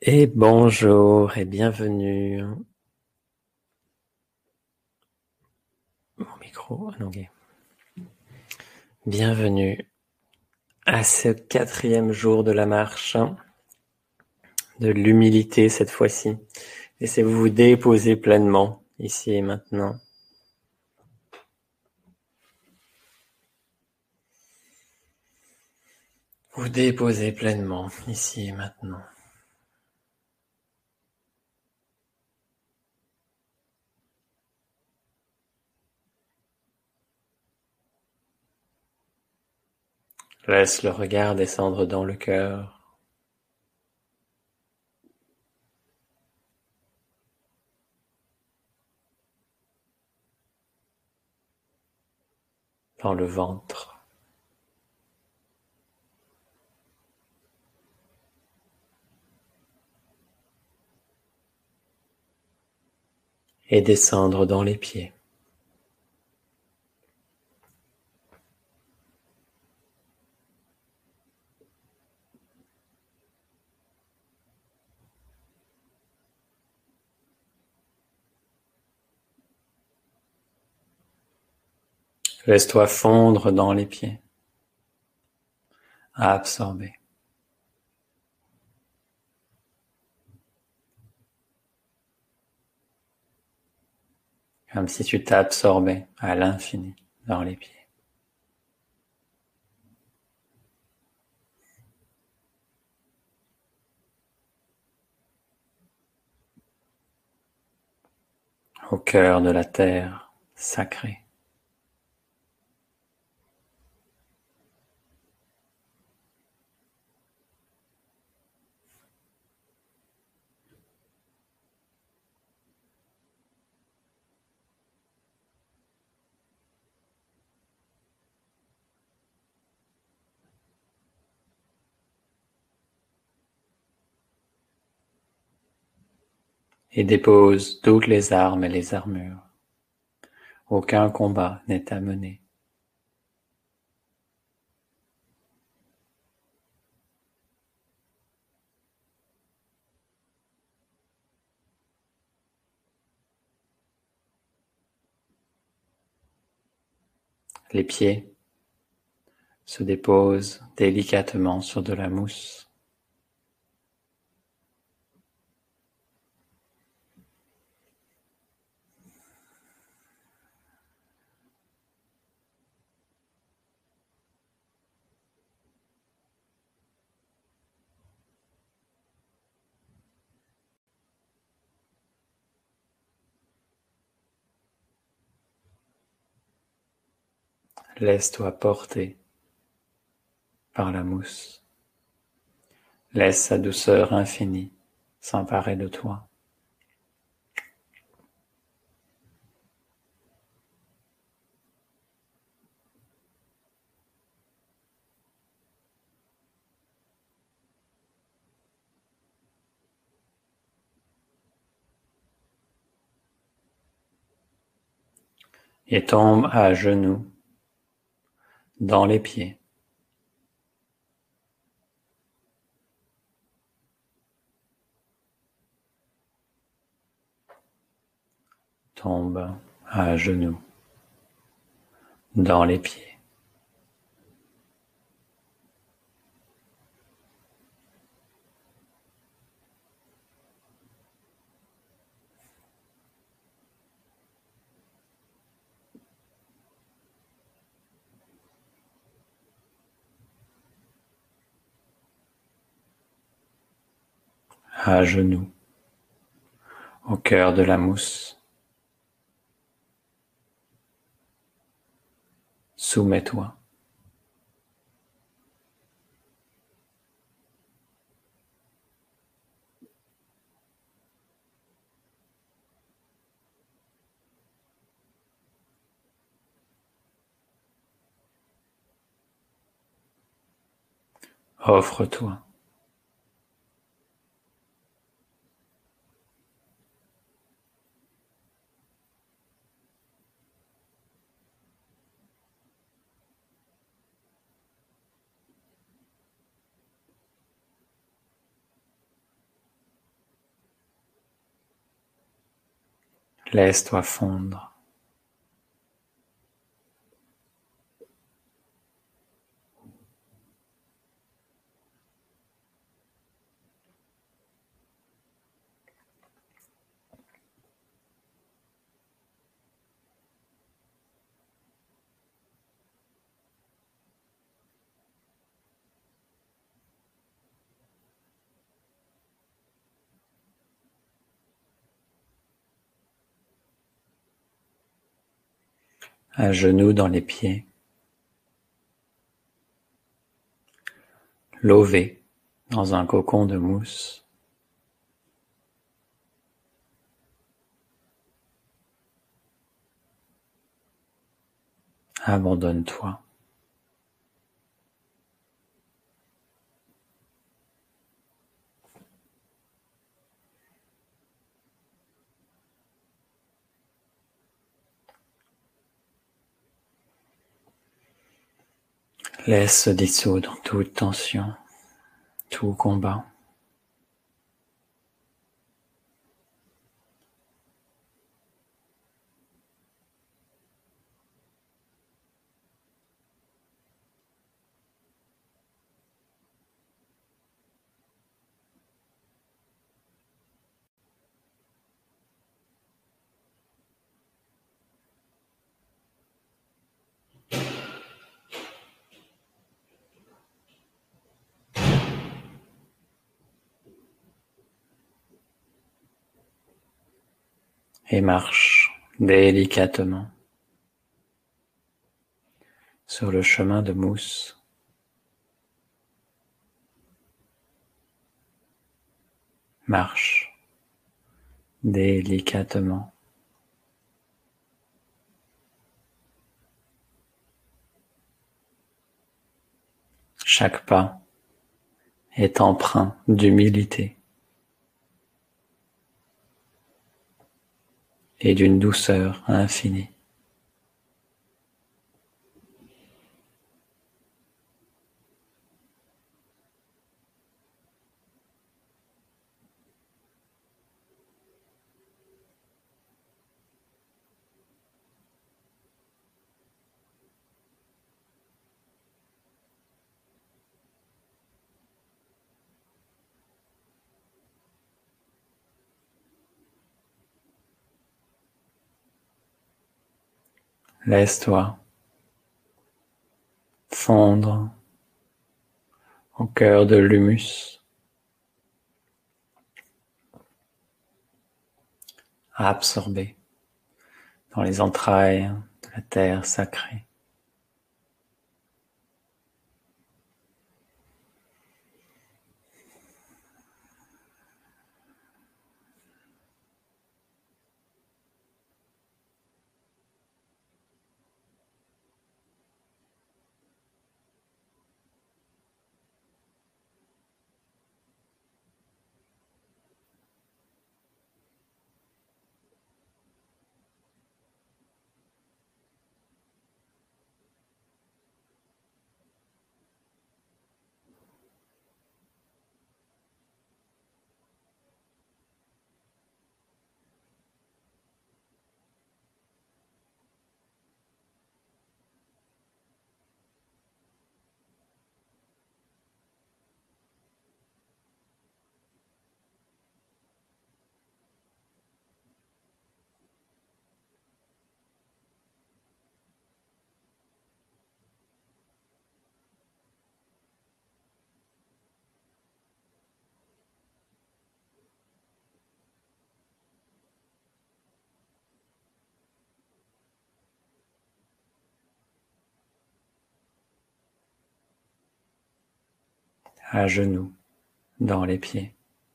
Et bonjour et bienvenue. Mon micro, non, ok. Bienvenue à ce 4e jour de la marche, de l'humilité cette fois-ci. Laissez-vous vous déposer pleinement, ici et maintenant. Vous déposez pleinement, ici et maintenant. Laisse le regard descendre dans le cœur. Dans le ventre. Et descendre dans les pieds. Laisse-toi fondre dans les pieds. À absorber. Comme si tu t'absorbais à l'infini dans les pieds. Au cœur de la terre sacrée. Et dépose toutes les armes et les armures. Aucun combat n'est à mener. Les pieds se déposent délicatement sur de la mousse. Laisse-toi porter par la mousse. Laisse sa douceur infinie s'emparer de toi. Et tombe à genoux dans les pieds. Tombe à genoux dans les pieds. À genoux au cœur de la mousse. Soumets-toi. Offre-toi. Laisse-toi fondre. À genoux dans les pieds. Lové dans un cocon de mousse. Abandonne-toi. Laisse se dissoudre toute tension, tout combat. Et marche délicatement sur le chemin de mousse. Marche délicatement. Chaque pas est empreint d'humilité et d'une douceur infinie. Laisse-toi fondre au cœur de l'humus, absorber dans les entrailles de la terre sacrée. À genoux dans les pieds.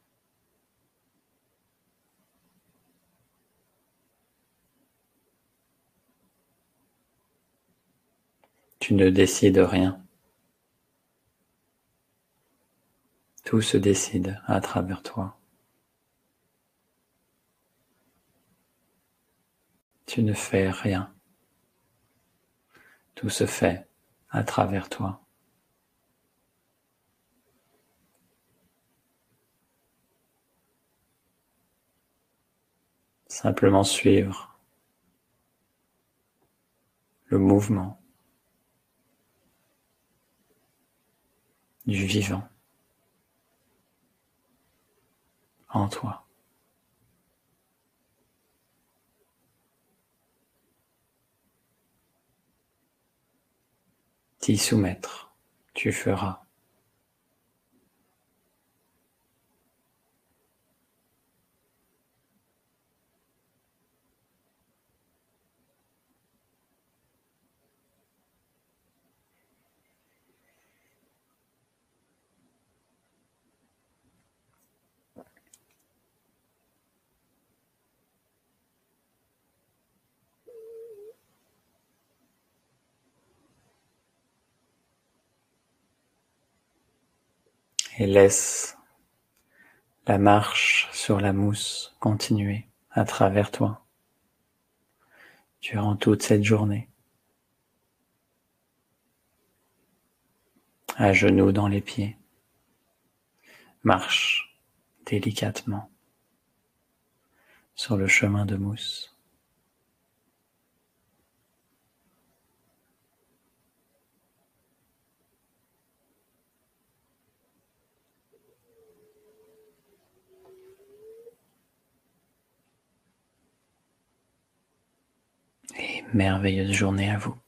Tu ne décides rien. Tout se décide à travers toi. Tu ne fais rien. Tout se fait à travers toi. Simplement suivre le mouvement du vivant en toi. T'y soumettre, tu feras. Et laisse la marche sur la mousse continuer à travers toi durant toute cette journée. À genoux dans les pieds, marche délicatement sur le chemin de mousse. Et merveilleuse journée à vous.